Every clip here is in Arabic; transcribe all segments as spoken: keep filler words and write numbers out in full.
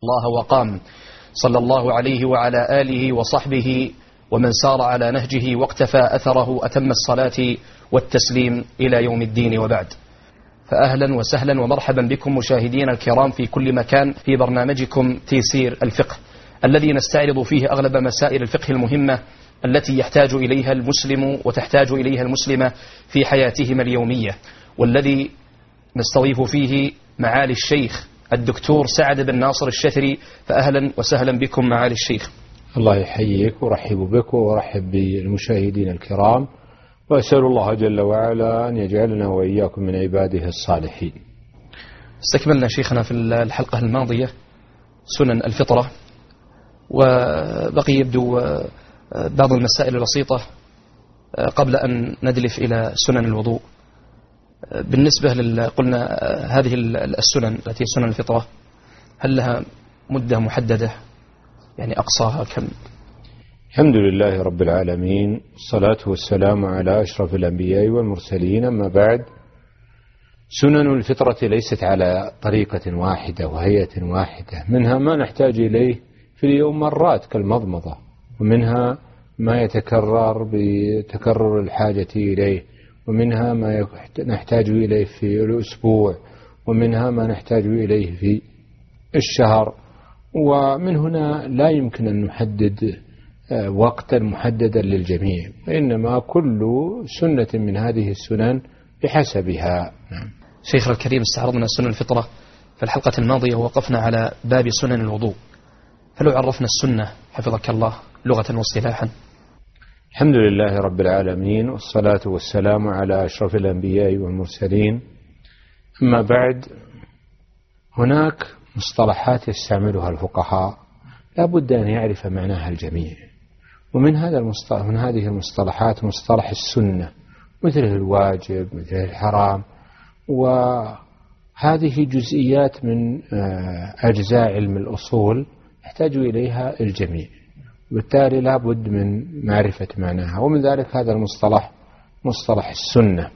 الله وقام صلى الله عليه وعلى آله وصحبه ومن سار على نهجه واقتفى أثره أتم الصلاة والتسليم إلى يوم الدين وبعد. فأهلا وسهلا ومرحبا بكم مشاهدين الكرام في كل مكان في برنامجكم تيسير الفقه، الذي نستعرض فيه أغلب مسائل الفقه المهمة التي يحتاج إليها المسلم وتحتاج إليها المسلمة في حياتهم اليومية، والذي نستضيف فيه معالي الشيخ الدكتور سعد بن ناصر الشثري. فأهلا وسهلا بكم معالي الشيخ. الله يحييك ورحب بك ورحب بالمشاهدين الكرام، وأسأل الله جل وعلا أن يجعلنا وإياكم من عباده الصالحين. استكملنا شيخنا في الحلقة الماضية سنن الفطرة، وبقي يبدو بعض المسائل البسيطة قبل أن ندلف إلى سنن الوضوء. بالنسبة لل قلنا هذه السنن التي سنن الفطرة، هل لها مدة محددة؟ يعني أقصاها كم؟ الحمد لله رب العالمين، الصلاة والسلام على أشرف الأنبياء والمرسلين، أما بعد. سنن الفطرة ليست على طريقة واحدة وهيئة واحدة، منها ما نحتاج إليه في اليوم مرات كالمضمضة، ومنها ما يتكرر بتكرر الحاجة إليه، ومنها ما نحتاج إليه في الأسبوع، ومنها ما نحتاج إليه في الشهر. ومن هنا لا يمكن أن نحدد وقتا محددا للجميع، إنما كل سنة من هذه السنن بحسبها. شيخ الكريم، استعرضنا سنن الفطرة في الحلقة الماضية ووقفنا على باب سنن الوضوء، فلو عرفنا السنة حفظك الله لغة واصطلاحا. الحمد لله رب العالمين، والصلاة والسلام على أشرف الأنبياء والمرسلين، أما بعد. هناك مصطلحات يستعملها الفقهاء لا بد أن يعرف معناها الجميع، ومن هذا المصطلح من هذه المصطلحات مصطلح السنة، مثل الواجب، مثل الحرام، وهذه جزئيات من أجزاء علم الأصول يحتاج إليها الجميع، بالتالي لا بد من معرفة معناها. ومن ذلك هذا المصطلح مصطلح السنة.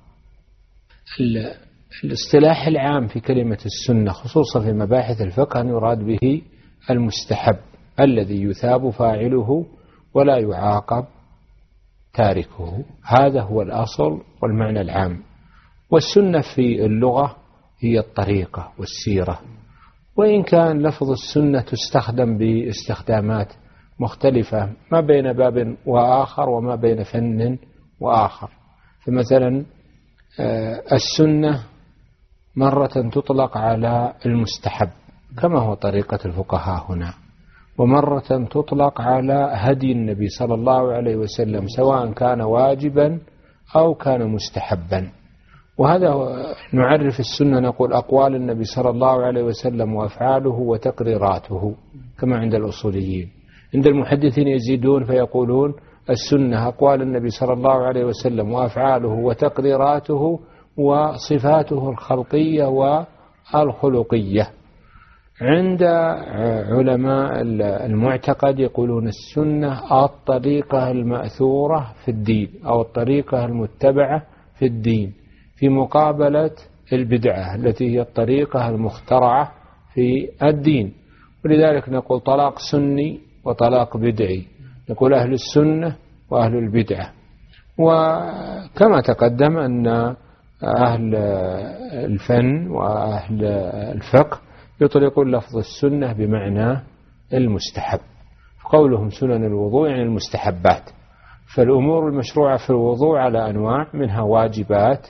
الاصطلاح العام في كلمة السنة خصوصا في مباحث الفقه أن يراد به المستحب الذي يثاب فاعله ولا يعاقب تاركه، هذا هو الأصل والمعنى العام. والسنة في اللغة هي الطريقة والسيرة، وإن كان لفظ السنة تستخدم باستخدامات مختلفة ما بين باب وآخر وما بين فن وآخر. فمثلا السنة مرة تطلق على المستحب كما هو طريقة الفقهاء هنا، ومرة تطلق على هدي النبي صلى الله عليه وسلم سواء كان واجبا أو كان مستحبا. وهذا نعرف السنة، نقول أقوال النبي صلى الله عليه وسلم وأفعاله وتقريراته كما عند الأصوليين. عند المحدثين يزيدون فيقولون السنة أقوال النبي صلى الله عليه وسلم وأفعاله وتقريراته وصفاته الخلقية والخلقية. عند علماء المعتقد يقولون السنة الطريقة المأثورة في الدين أو الطريقة المتبعة في الدين، في مقابلة البدعة التي هي الطريقة المخترعة في الدين. ولذلك نقول طلاق سني وطلاق بدعي، نقول أهل السنة وأهل البدعة. وكما تقدم أن أهل الفن وأهل الفقه يطلقون لفظ السنة بمعنى المستحب، قولهم سنن الوضوء يعني المستحبات. فالأمور المشروعة في الوضوء على أنواع، منها واجبات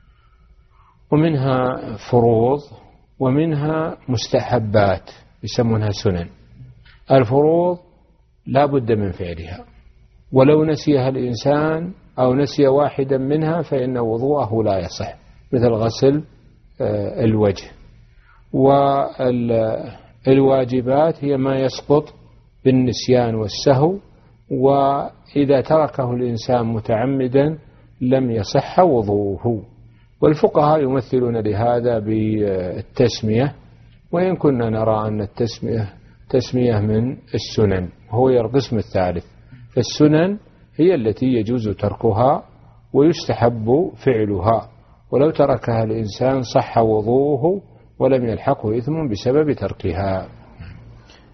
ومنها فروض ومنها مستحبات يسمونها سنن. الفروض لا بد من فعلها، ولو نسيها الإنسان أو نسي واحدا منها فإن وضوءه لا يصح، مثل غسل الوجه. والواجبات هي ما يسقط بالنسيان والسهو، وإذا تركه الإنسان متعمدا لم يصح وضوءه. والفقهاء يمثلون لهذا بالتسمية، وإن كنا نرى أن التسمية تسمية من السنن، هو القسم الثالث. فالسنن هي التي يجوز تركها ويستحب فعلها، ولو تركها الإنسان صح وضوءه ولم يلحقه إثم بسبب تركها.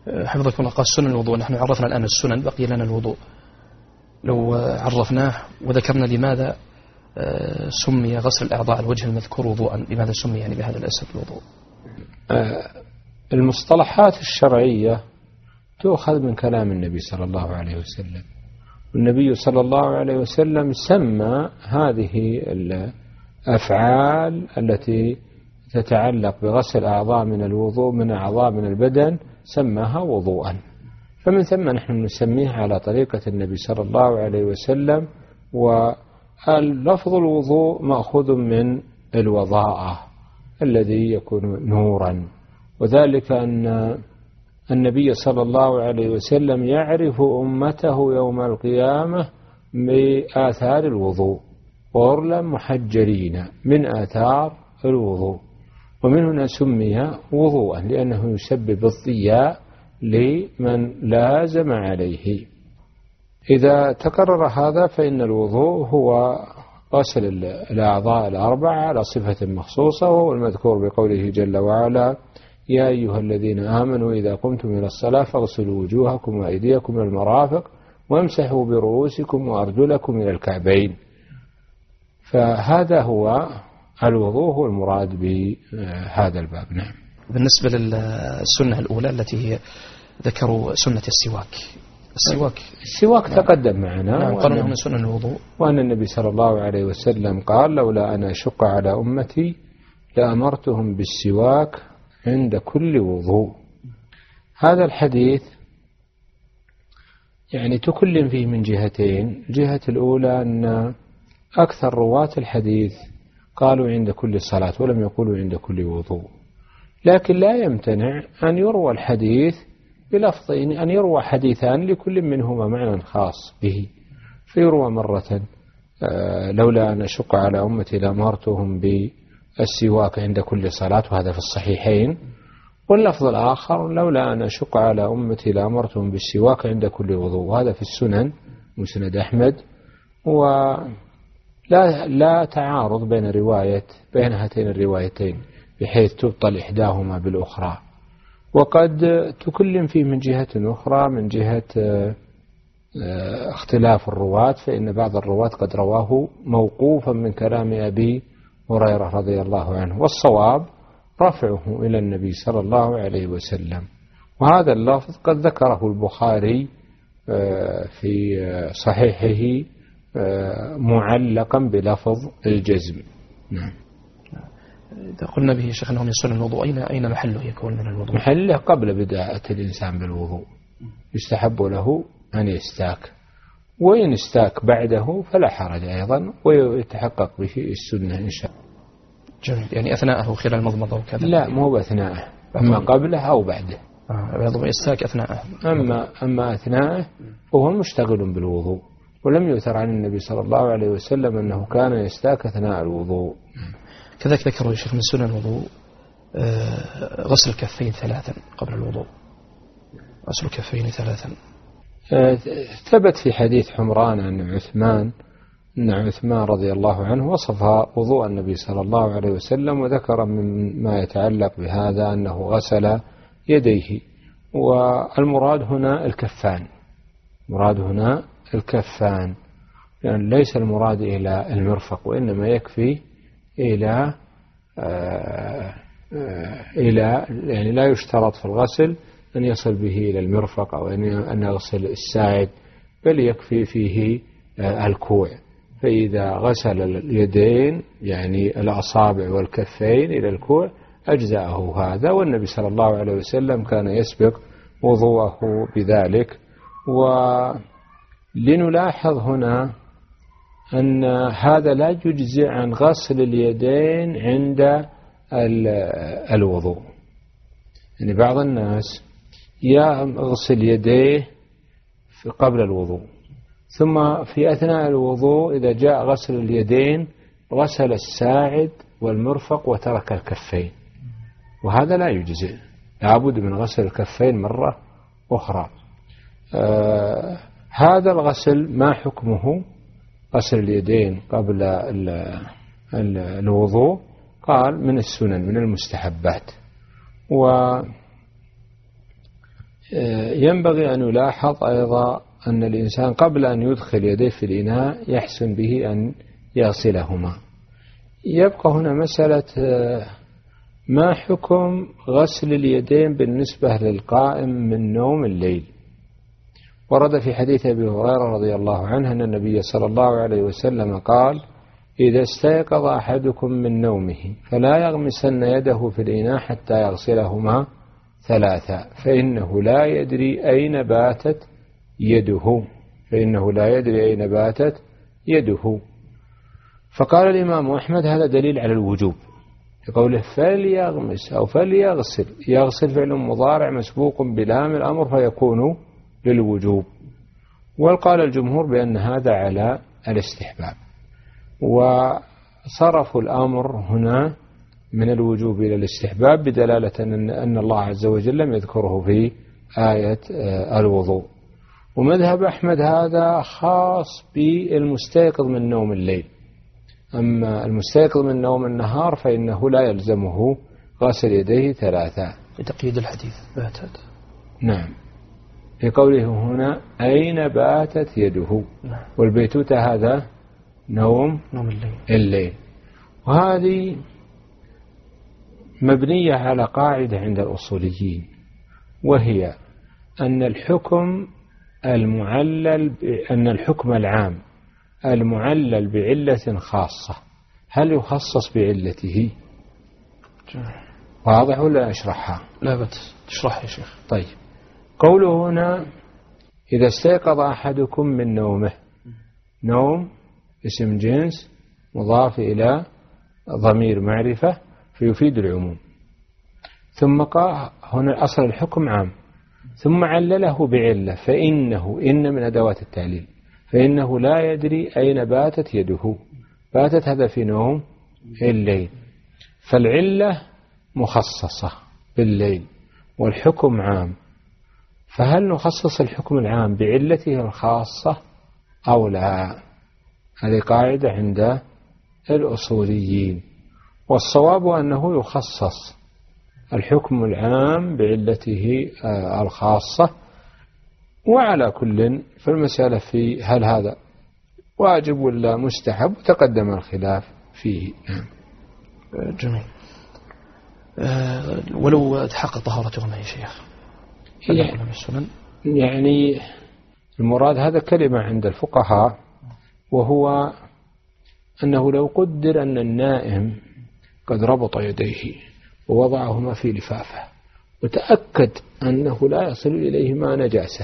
حفظكم الله، قال سنن الوضوء. نحن عرفنا الآن السنن، بقي لنا الوضوء. لو عرفناه وذكرنا لماذا سمي غسل الأعضاء الوجه المذكور وضوءا، لماذا سمي يعني بهذا الاسم الوضوء؟ المصطلحات الشرعية تؤخذ من كلام النبي صلى الله عليه وسلم. النبي صلى الله عليه وسلم سمى هذه الأفعال التي تتعلق بغسل أعضاء من الوضوء من أعضاء من البدن سماها وضوءا، فمن ثم نحن نسميها على طريقة النبي صلى الله عليه وسلم. واللفظ الوضوء مأخوذ من الوضاءة الذي يكون نورا، وذلك أن النبي صلى الله عليه وسلم يعرف أمته يوم القيامة بآثار الوضوء، غرلا محجلين من آثار الوضوء، ومن هنا سمي وضوءا لأنه يسبب الضياء لمن لازم عليه. إذا تكرر هذا فإن الوضوء هو غسل الأعضاء الأربعة على صفة مخصوصة، وهو المذكور بقوله جل وعلا: يا أيها الذين آمنوا إذا قمتم إلى الصلاة فاغسلوا وجوهكم وأيديكم إلى المرافق وامسحوا برؤوسكم وأرجلكم إلى الكعبين. فهذا هو الوضوء، هو المراد بهذا الباب. نعم. بالنسبة للسنة الأولى التي هي ذكروا سنة السواك، السواك السواك تقدم معنا. نعم، قالوا من سنن الوضوء، وأن النبي صلى الله عليه وسلم قال: لولا أن أشق على أمتي لأمرتهم بالسواك عند كل وضوء. هذا الحديث يعني تكلم فيه من جهتين. الجهة الأولى أن أكثر رواة الحديث قالوا عند كل صلاة ولم يقولوا عند كل وضوء، لكن لا يمتنع أن يروى الحديث بلفظين، أن يروى حديثان لكل منهما معنى خاص به، فيروى مرة لولا أن أشق على أمتي لأمرتهم بالسواك عند كل صلاة، وهذا في الصحيحين، واللفظ الآخر لولا أن أشق على أمتي لأمرتهم بالسواك عند كل وضوء، وهذا في السنن مسند أحمد. ولا لا تعارض بين رواية بين هاتين الروايتين بحيث تبطل إحداهما بالأخرى. وقد تكلم فيه من جهة أخرى من جهة اختلاف الرواة، فإن بعض الرواة قد رواه موقوفا من كلام أبي هريرة رضي الله عنه، والصواب رفعه إلى النبي صلى الله عليه وسلم. وهذا اللفظ قد ذكره البخاري في صحيحه معلقا بلفظ الجزم. نعم. إذا قلنا به شيخنا من سنن الوضوء، أين أين محله يكون من الوضوء؟ محله قبل بداية الإنسان بالوضوء، يستحب له أن يستاك، وإن استاك بعده فلا حرج أيضا، ويتحقق به السنة إن شاء الله. جميل. يعني أثناءه خلال المضمضة وكذا؟ لا، مو بأثناءه، أما قبله أو بعده. آه يستاك أثناءه. أما أما أثناءه فهو مشتغل بالوضوء، ولم يؤثر عن النبي صلى الله عليه وسلم أنه كان يستاك أثناء الوضوء. كذلك ذكروا الشيخ من سنن الوضوء غسل الكفين ثلاثا قبل الوضوء، غسل الكفين ثلاثا. ثبت في حديث حمران عن عثمان أن عثمان رضي الله عنه وصف وضوء النبي صلى الله عليه وسلم، وذكر مما يتعلق بهذا أنه غسل يديه، والمراد هنا الكفان، مراد هنا الكفان، لأن يعني ليس المراد إلى المرفق، وإنما يكفي إلى آآ آآ إلى يعني لا يشترط في الغسل أن يصل به إلى المرفق أو أن يغسل الساعد، بل يكفي فيه الكوع. فإذا غسل اليدين يعني الأصابع والكفين إلى الكوع أجزأه هذا، والنبي صلى الله عليه وسلم كان يسبق وضوءه بذلك. ولنلاحظ هنا أن هذا لا يجزئ عن غسل اليدين عند الوضوء. يعني بعض الناس يغسل يديه قبل الوضوء، ثم في أثناء الوضوء إذا جاء غسل اليدين غسل الساعد والمرفق وترك الكفين، وهذا لا يجزئ، لابد من غسل الكفين مرة أخرى. آه هذا الغسل ما حكمه؟ غسل اليدين قبل ال ال الوضوء قال من السنن، من المستحبات. ينبغي أن يلاحظ أيضا أن الإنسان قبل أن يدخل يديه في الإناء يحسن به أن يغسلهما. يبقى هنا مسألة ما حكم غسل اليدين بالنسبة للقائم من نوم الليل. ورد في حديث أبي هريرة رضي الله عنه أن النبي صلى الله عليه وسلم قال: إذا استيقظ أحدكم من نومه فلا يغمسن يده في الإناء حتى يغسلهما ثلاثا فإنه لا يدري أين باتت يده فإنه لا يدري أين باتت يده. فقال الإمام أحمد: هذا دليل على الوجوب لقوله فليغمس أو فليغسل. يغسل فعل مضارع مسبوق بلام الأمر فيكون للوجوب. وقال الجمهور بأن هذا على الاستحباب، وصرفوا الأمر هنا من الوجوب إلى الاستحباب بدلالة أن الله عز وجل لم يذكره في آية الوضوء. ومذهب أحمد هذا خاص بالمستيقظ من نوم الليل، أما المستيقظ من نوم النهار فإنه لا يلزمه غسل يديه ثلاثة. لتقييد الحديث باتت. نعم، في قوله هنا أين باتت يده. نعم. والبيتوتة هذا نوم, نوم الليل. الليل. وهذه مبنية على قاعدة عند الأصوليين، وهي أن الحكم المعلل أن الحكم العام المعلل بعلة خاصة هل يخصص بعلته؟ واضح ولا أشرحها؟ لا بس تشرح يا شيخ. طيب، قوله هنا إذا استيقظ أحدكم من نومه، نوم اسم جنس مضاف إلى ضمير معرفة فيفيد العموم. ثم قال هنا أصل الحكم عام، ثم علله بعلة فإنه إن من أدوات التعليل فإنه لا يدري أين باتت يده. باتت هذا في نوم الليل، فالعلة مخصصة بالليل والحكم عام، فهل نخصص الحكم العام بعلته الخاصة أو لا؟ هذه قاعدة عند الأصوليين، والصواب أنه يخصص الحكم العام بعلته الخاصة. وعلى كل فالمسألة في هل هذا واجب ولا مستحب تقدم الخلاف فيه. جميل. أه ولو تحقق طهارتهما يا شيخ يعني المراد هذا كلمة عند الفقهاء، وهو أنه لو قدر أن النائم قد ربط يديه ووضعهما في لفافه وتأكد أنه لا يصل إليهما نجاسة،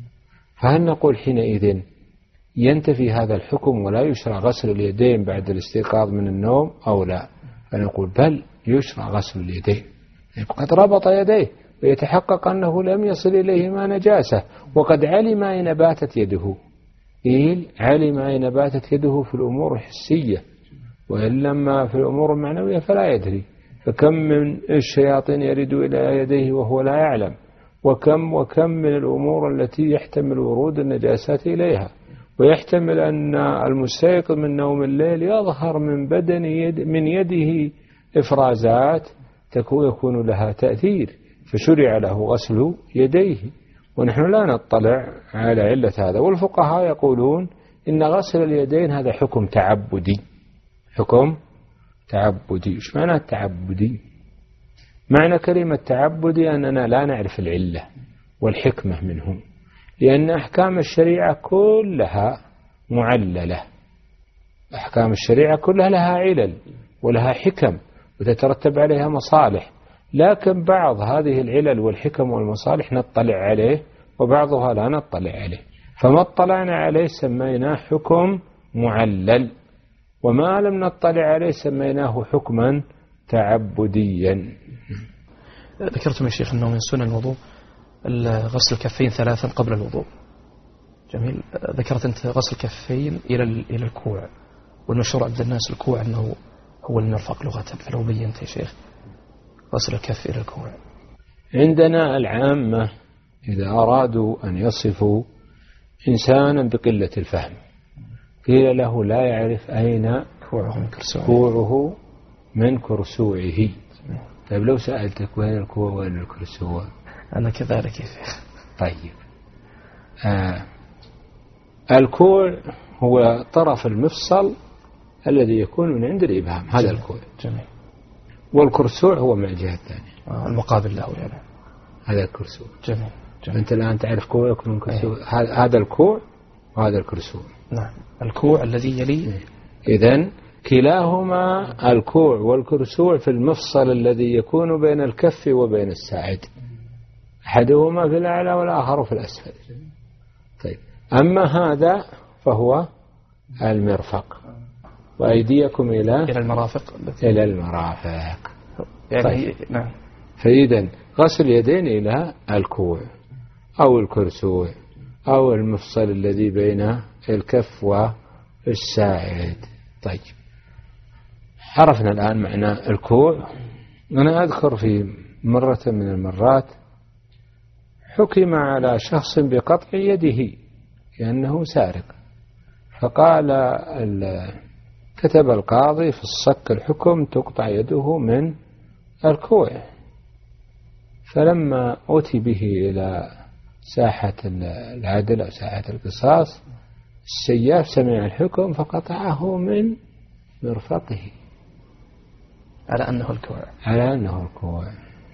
فهل نقول حينئذ ينتفي هذا الحكم ولا يشرع غسل اليدين بعد الاستيقاظ من النوم أو لا؟ فنقول بل يشرع غسل اليدين، قد ربط يديه ويتحقق أنه لم يصل إليهما نجاسة وقد علم أين باتت يده. قيل علم أين باتت يده في الأمور الحسية، وإن لما في الأمور المعنوية فلا يدري. فكم من الشياطين يرد إلى يديه وهو لا يعلم، وكم وكم من الأمور التي يحتمل ورود النجاسات إليها، ويحتمل أن المستيقظ من نوم الليل يظهر من بدن يد من يده إفرازات يكون لها تأثير، فشرع له غسل يديه، ونحن لا نطلع على علة هذا. والفقهاء يقولون إن غسل اليدين هذا حكم تعبدي. حكم تعبدي. إيش معنى التعبدي؟ معنى كلمة تعبدي أننا لا نعرف العلة والحكمة منه، لأن أحكام الشريعة كلها معللة. أحكام الشريعة كلها لها علل ولها حكم وتترتب عليها مصالح، لكن بعض هذه العلل والحكم والمصالح نطلع عليه وبعضها لا نطلع عليه، فما اطلعنا عليه سميناه حكم معلل، وما لم نطلع عليه سميناه حكما تعبديا. ذكرتم يا شيخ أنه من سنن الوضوء غسل الكفين ثلاثا قبل الوضوء. جميل. ذكرت أنت غسل الكفين إلى إلى الكوع، والمشهور عند الناس الكوع أنه هو المرفق لغة، فلو بينت يا شيخ غسل الكف إلى الكوع. عندنا العامة إذا أرادوا أن يصفوا إنسانا بقلة الفهم قيل له لا يعرف أين كوعه من كرسوعه, كوعه من كرسوعه. طيب لو سألتك وين الكوع وين الكرسوع؟ أنا كذلك يا شيخ. طيب. آه الكوع هو طرف المفصل الذي يكون من عند الإبهام، هذا الكوع. جميل. والكرسوع هو من الجهة الثانية، آه المقابل له يعني. هذا الكرسوع. جميل. جميل. أنت الآن تعرف كوعك من كرسوع. أيه. هذا الكوع وهذا الكرسوع. نعم. الكوع الذي يلي. إذن كلاهما الكوع والكرسوع في المفصل الذي يكون بين الكف وبين الساعد، أحدهما في الأعلى والآخر في الأسفل. طيب. أما هذا فهو المرفق، وأيديكم إلى إلى المرافق. إلى المرافق. يعني طيب. نعم. فإذن غسل اليدين إلى الكوع أو الكرسوع أو المفصل الذي بين الكف والساعد. طيب. عرفنا الآن معنى الكوع. أنا أذكر في مرة من المرات حكم على شخص بقطع يده لأنه سارق، فقال كتب القاضي في الصك الحكم تقطع يده من الكوع. فلما أتي به إلى ساحة العدل أو ساحة القصاص، السياف سمع الحكم فقطعه من مرفقه على أنه الكوع. على أنه الكوع.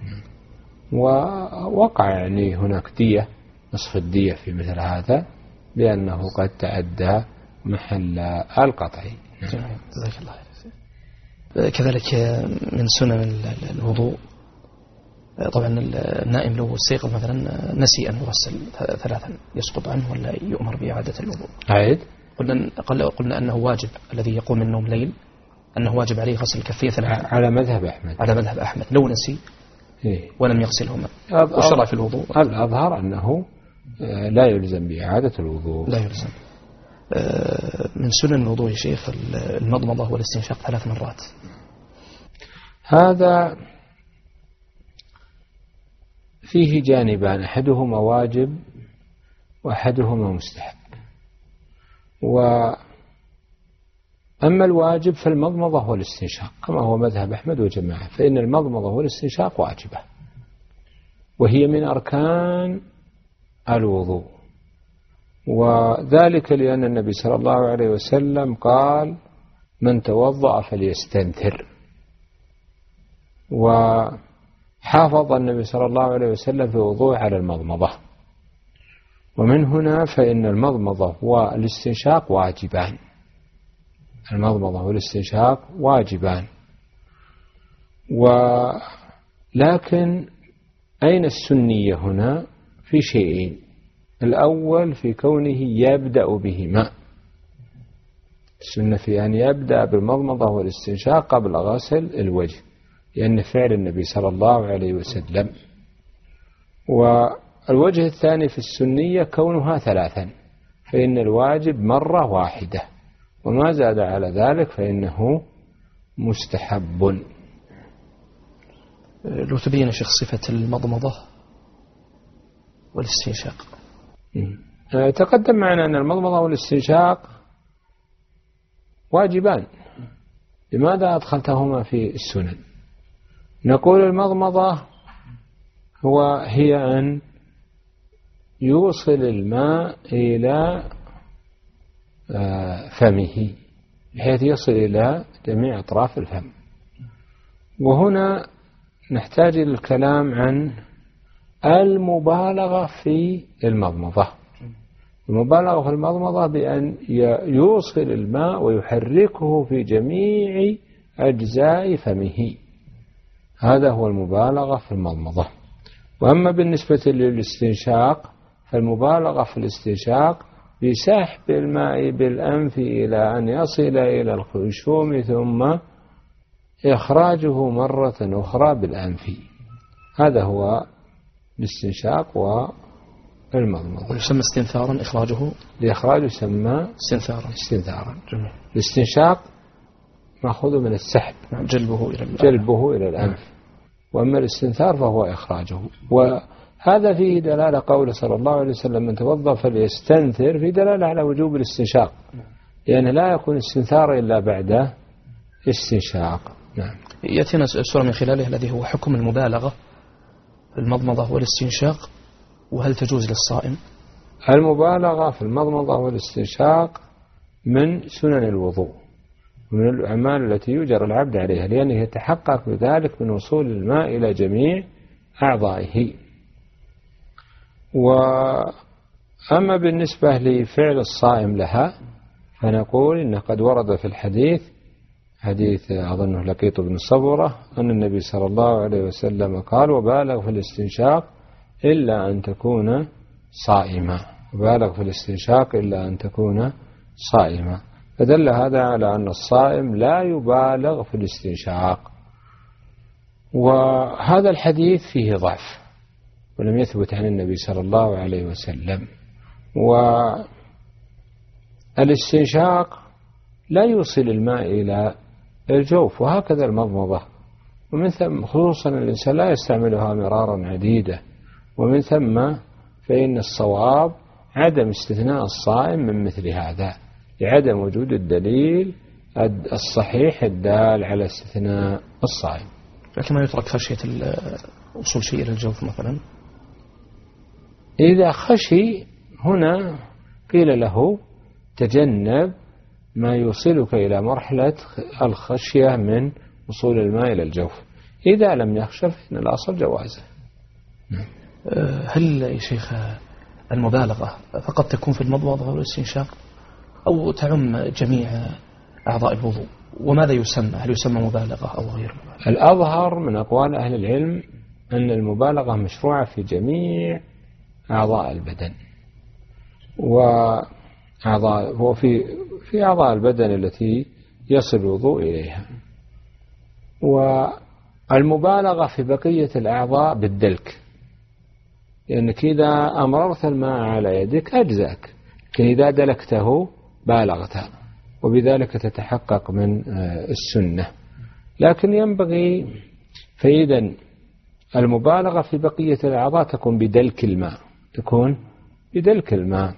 ووقع يعني هناك دية، نصف الدية في مثل هذا، لأنه قد تعدى محل القطع. جزاك الله خير. كذلك من سنن الوضوء طبعا النائم لو استيقظ مثلا نسي أن يغسل ثلاثا يسقط عنه ولا يؤمر بإعادة الوضوء؟ عيد. قلنا قلنا أنه واجب، الذي يقوم من النوم ليل أنه واجب عليه غسل الكفين ثلاثا على مذهب أحمد. على مذهب أحمد لو نسي إيه؟ ولم يغسلهما وشرع في الوضوء. الأظهر أنه لا يلزم بإعادة الوضوء. لا يلزم. من سنن الوضوء يا شيخ المضمضة والاستنشاق ثلاث مرات. هذا فيه جانبان، أحدهما واجب وأحدهما مستحب. وأما الواجب فالمضمضة والاستنشاق كما هو مذهب أحمد وجماعة، فإن المضمضة والاستنشاق واجبة وهي من أركان الوضوء، وذلك لأن النبي صلى الله عليه وسلم قال من توضأ فليستنثر، وحافظ النبي صلى الله عليه وسلم في وضوء على المضمضة. ومن هنا فإن المضمضة والاستنشاق واجبان، المضمضة والاستنشاق واجبان. ولكن أين السنية هنا؟ في شيئين، الأول في كونه يبدأ بهما، السنة في أن يبدأ بالمضمضة والاستنشاق قبل غسل الوجه لأن فعل النبي صلى الله عليه وسلم. والوجه الثاني في السنية كونها ثلاثا، فإن الواجب مرة واحدة وما زاد على ذلك فإنه مستحب. لو تبين شيخ صفة المضمضة والاستنشاق. تقدم معنا أن المضمضة والاستنشاق واجبان، لماذا أدخلتهما في السنن؟ نقول المضمضة هو هي أن يوصل الماء إلى فمه بحيث يصل إلى جميع أطراف الفم. وهنا نحتاج إلى الكلام عن المبالغة في المضمضة. المبالغة في المضمضة بأن يوصل الماء ويحركه في جميع أجزاء فمه، هذا هو المبالغة في المضمضة. وأما بالنسبة للاستنشاق فالمبالغة في الاستنشاق بسحب الماء بالأنف إلى أن يصل إلى الخيشوم ثم إخراجه مرة أخرى بالأنف، هذا هو الاستنشاق والمضمضة. ويسمى استنثارا إخراجه، لإخراجه يسمى استنثارا. استنثارا. جميل. الاستنشاق مأخوذ من السحب، جلبه إلى جلبه إلى الأنف. وأما الاستنثار فهو إخراجه. وهذا فيه دلالة قول صلى الله عليه وسلم من توضأ فليستنثر، في دلالة على وجوب الاستنشاق، لأن يعني لا يكون استنثار إلا بعد استنشاق. نعم. يأتينا السورة من خلاله الذي هو حكم المبالغة المضمضة والاستنشاق وهل تجوز للصائم؟ المبالغة في المضمضة والاستنشاق من سنن الوضوء ومن الأعمال التي يجر العبد عليها، لأنه يتحقق بذلك من وصول الماء إلى جميع أعضائه. وأما بالنسبة لفعل الصائم لها فنقول إنه قد ورد في الحديث، حديث أظنه لقيط بن صبرة، أن النبي صلى الله عليه وسلم قال: وبالغ في الاستنشاق إلا أن تكون صائما، وبالغ في الاستنشاق إلا أن تكون صائما. فدل هذا على أن الصائم لا يبالغ في الاستنشاق. وهذا الحديث فيه ضعف ولم يثبت عن النبي صلى الله عليه وسلم. والاستنشاق لا يوصل الماء إلى الجوف، وهكذا المضمضة، ومن ثم خصوصا الإنسان لا يستعملها مرارا عديدة، ومن ثم فإن الصواب عدم استثناء الصائم من مثل هذا لعدم وجود الدليل الصحيح الدال على استثناء الصائم. لكن ما يترك خشية وصول شيء إلى الجوف مثلا؟ إذا خشي هنا قيل له تجنب ما يوصلك إلى مرحلة الخشية من وصول الماء إلى الجوف. إذا لم يخشى فإن الأصل جوازه. هل يا شيخ المبالغة فقط تكون في المضمضة والاستنشاق أو تعم جميع أعضاء الوضوء؟ وماذا يسمى؟ هل يسمى مبالغة أو غير مبالغة؟ الأظهر من أقوال أهل العلم أن المبالغة مشروعة في جميع أعضاء البدن، وأعضاء وفي في أعضاء البدن التي يصل الوضوء إليها. والمبالغة في بقية الأعضاء بالدلك، لأنك إذا أمررت الماء على يدك أجزاك، لكن إذا دلكته بالغت، وبذلك تتحقق من السنة. لكن ينبغي فإذا المبالغة في بقية الأعضاء تكون بدلك الماء، تكون بدلك الماء.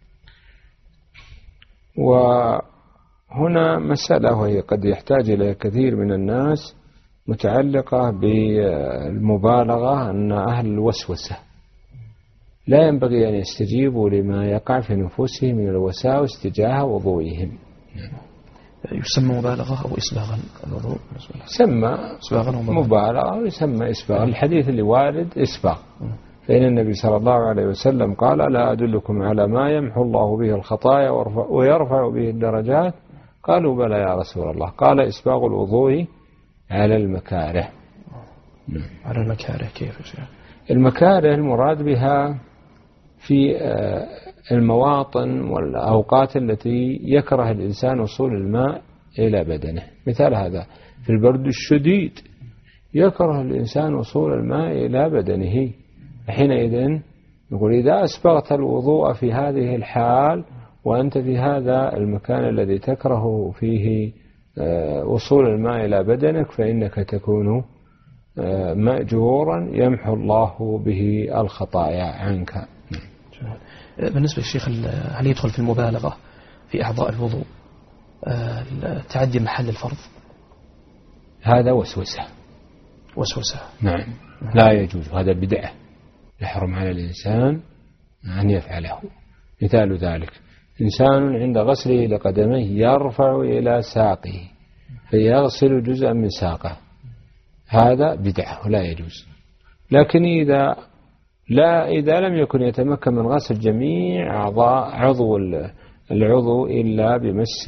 وهنا مسألة وهي قد يحتاج إلى كثير من الناس متعلقة بالمبالغة، أن أهل الوسوسة لا ينبغي أن يستجيبوا لما يقع في نفوسهم من الوساوس تجاه وضوئهم. يسمى مبالغة أو إسباغا الوضوء؟ يسمى مبالغة ويسمى إسباغ. الحديث اللي وارد إسباغ، فإن النبي صلى الله عليه وسلم قال: لا أدلكم على ما يمحو الله به الخطايا ويرفع به الدرجات؟ قالوا: بلى يا رسول الله. قال: إسباغ الوضوء على المكاره. على المكاره كيف يا شيخ؟ المكاره المراد بها في المواطن والأوقات التي يكره الإنسان وصول الماء إلى بدنه. مثال هذا في البرد الشديد يكره الإنسان وصول الماء إلى بدنه، حينئذ نقول: إذا أسبغت الوضوء في هذه الحال وأنت في هذا المكان الذي تكره فيه وصول الماء إلى بدنك فإنك تكون مأجورا يمحو الله به الخطايا عنك. بالنسبة للشيخ، هل يدخل في المبالغة في أعضاء الوضوء تعدي محل الفرض؟ هذا وسوسة. وسوسة نعم، لا يجوز، هذا بدعة يحرم على الإنسان أن يفعله. مثال ذلك: إنسان عند غسله لقدميه يرفع إلى ساقه فيغسل جزءا من ساقه، هذا بدعة ولا يجوز. لكن إذا لا إذا لم يكن يتمكن من غسل جميع أعضاء عضو العضو إلا بمس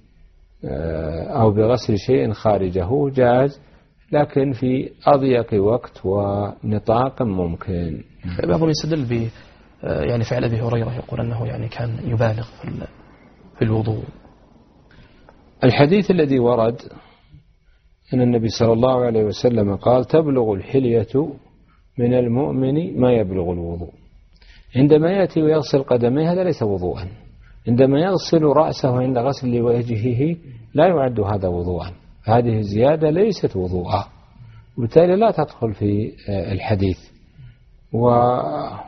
أو بغسل شيء خارجه جاز، لكن في أضيق وقت ونطاق ممكن. بعضهم يستدل ب يعني فعل أبي هريرة، يقول أنه يعني كان يبالغ في الوضوء. الحديث الذي ورد أن النبي صلى الله عليه وسلم قال: تبلغ الحلية من المؤمن ما يبلغ الوضوء. عندما يأتي ويغسل قدميه هذا ليس وضوءا، عندما يغسل رأسه عند غسل وجهه لا يعد هذا وضوءا، هذه الزيادة ليست وضوءا، وبالتالي لا تدخل في الحديث. وفعل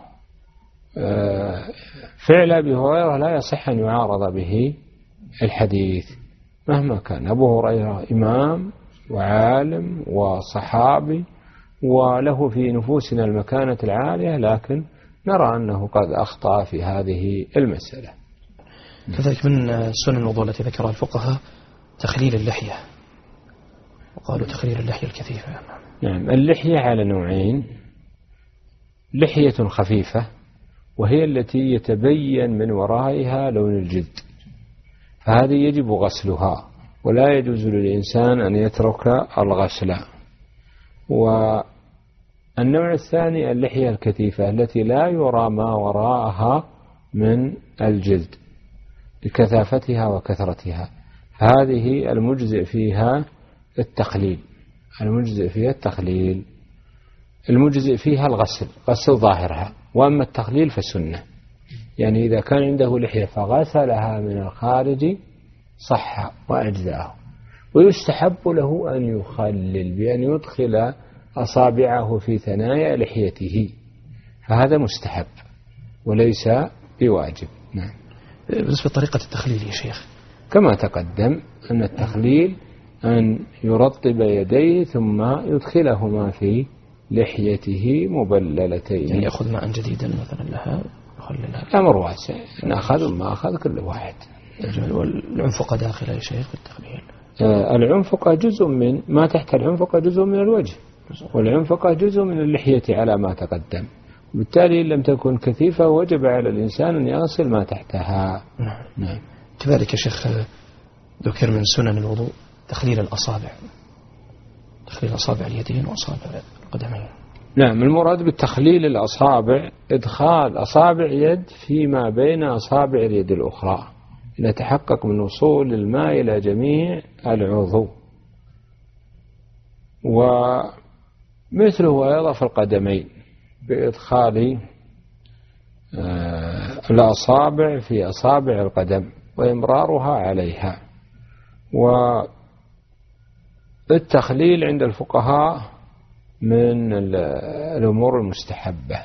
أبي هريرة لا يصح أن يعارض به الحديث مهما كان. أبو هريرة إمام وعالم وصحابي وله في نفوسنا المكانة العالية، لكن نرى أنه قد أخطأ في هذه المسألة. كذلك من سنن الوضوء التي ذكرها الفقهاء تخليل اللحية، وقالوا تخليل اللحية الكثيفة. نعم، اللحية على نوعين: لحية خفيفة وهي التي يتبين من ورائها لون الجلد، فهذه يجب غسلها ولا يجوز للإنسان أن يترك الغسل. والنوع الثاني اللحية الكثيفة التي لا يرى ما وراءها من الجلد لكثافتها وكثرتها، هذه المجزئ فيها التخليل المجزئ فيها التخليل المجزئ فيها الغسل، غسل ظاهرها. وأما التخليل فسنة، يعني إذا كان عنده لحية فغسلها من الخارج صح وأجزاه. ويستحب له أن يخلل بأن يدخل أصابعه في ثنايا لحيته، فهذا مستحب وليس بواجب. نعم. بالنسبة لطريقة التخليل يا شيخ، كما تقدم أن التخليل أن يرطب يديه ثم يدخلهما في لحيته مبللتين، يعني يأخذ ماء جديدا مثلا لها يخللها. الأمر واسع، نأخذ ما أخذ كل واحد. والعنفقة داخلة يا شيخ في التخليل؟ آه العنفقة جزء من ما تحت العنفقة، جزء من الوجه، والعنفقة جزء من اللحية على ما تقدم، وبالتالي إن لم تكن كثيفة وجب على الإنسان أن يصل ما تحتها. نعم. نعم. كذلك يا شيخ ذكر من سنن الوضوء تخليل الأصابع، تخليل أصابع اليدين وأصابع القدمين. نعم، المراد بالتخليل الأصابع إدخال أصابع يد فيما بين أصابع اليد الأخرى لنتحقق من وصول الماء إلى جميع العضو، ومثله أيضا في القدمين بإدخال الأصابع في أصابع القدم وإمرارها عليها. والتخليل عند الفقهاء من الأمور المستحبة.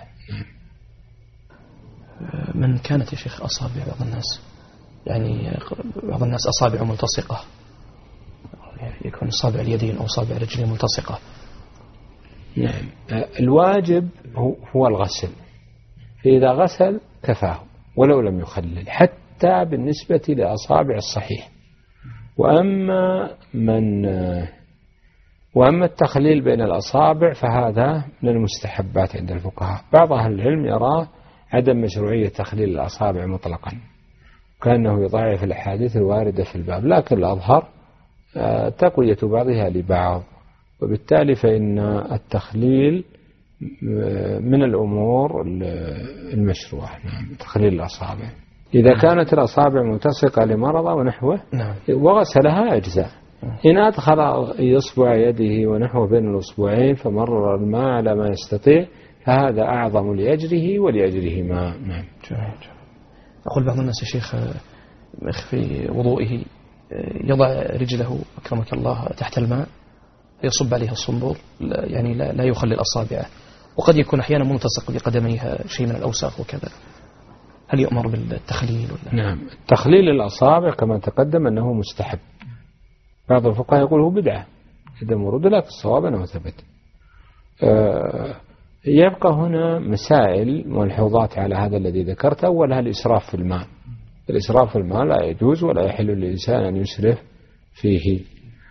من كانت يا شيخ أصابع بعض الناس، يعني بعض الناس أصابع ملتصقة، يكون أصابع اليدين أو أصابع الرجلين ملتصقة. نعم، الواجب هو الغسل، فإذا غسل كفاه ولو لم يخلل، حتى بالنسبة لأصابع الصحيح. وأما من وأما التخليل بين الأصابع فهذا من المستحبات عند الفقهاء. بعض أهل العلم يرى عدم مشروعية تخليل الأصابع مطلقا، كأنه يضاعف الأحاديث الواردة في الباب، لكن الأظهر تقوية بعضها لبعض، وبالتالي فإن التخليل من الأمور المشروعة. نعم، تخليل الأصابع إذا كانت الأصابع ملتصقة لمرضى ونحوه وغسلها أجزاء. إن أدخل إصبع يده ونحوه بين الأصبعين فمرر الماء على ما يستطيع فهذا أعظم لأجره ولأجرهما. نعم. أقول بعض الناس يا شيخ في وضوئه يضع رجله أكرمك الله تحت الماء يصب عليها الصنبور، يعني لا, لا يخلل أصابعه، وقد يكون أحيانا ملتصق بقدميها شيء من الأوساخ وكذا، هل يؤمر بالتخليل ولا؟ نعم، تخليل الأصابع كما تقدم أنه مستحب. بعض الفقهاء يقول هو بدعة إذا مرد، لكن الصواب أنه ثبت. أه يبقى هنا مسائل ملحوظات على هذا الذي ذكرت. أولها الإسراف في الماء. الإسراف في الماء لا يجوز ولا يحل للإنسان أن يسرف فيه.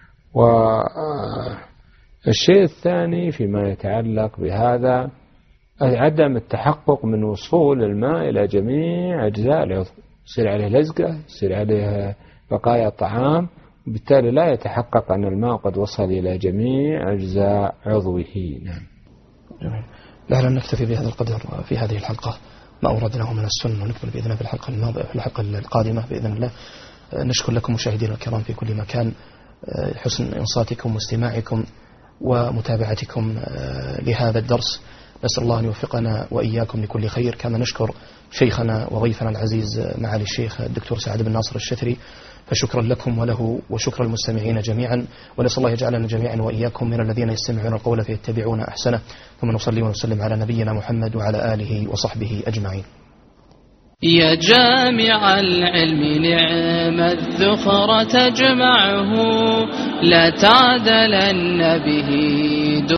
والشيء الثاني فيما يتعلق بهذا عدم التحقق من وصول الماء إلى جميع أجزاء العضو، يصير عليه لزقة، يصير عليه بقايا طعام، وبالتالي لا يتحقق أن الماء قد وصل إلى جميع أجزاء عضوه. نعم. جميل. لعلنا نكتفي بهذا القدر في هذه الحلقة ما أوردناه من السنة، ونكمل بإذن الله في الحلقة الماضية في الحلقة القادمة بإذن الله. نشكر لكم مشاهدينا الكرام في كل مكان حسن إنصاتكم واستماعكم ومتابعتكم لهذا الدرس. نسأل الله أن يوفقنا وإياكم لكل خير، كما نشكر شيخنا وضيفنا العزيز معالي الشيخ الدكتور سعد بن ناصر الشثري، فشكرا لكم وله وشكرا المستمعين جميعا، ونسأل الله يجعلنا جميعا وإياكم من الذين يستمعون القول فيتبعون أحسنه، ثم نصلي ونسلم على نبينا محمد وعلى آله وصحبه أجمعين. يا جامع العلم نعم الذخر تجمعه، لا تعدلن به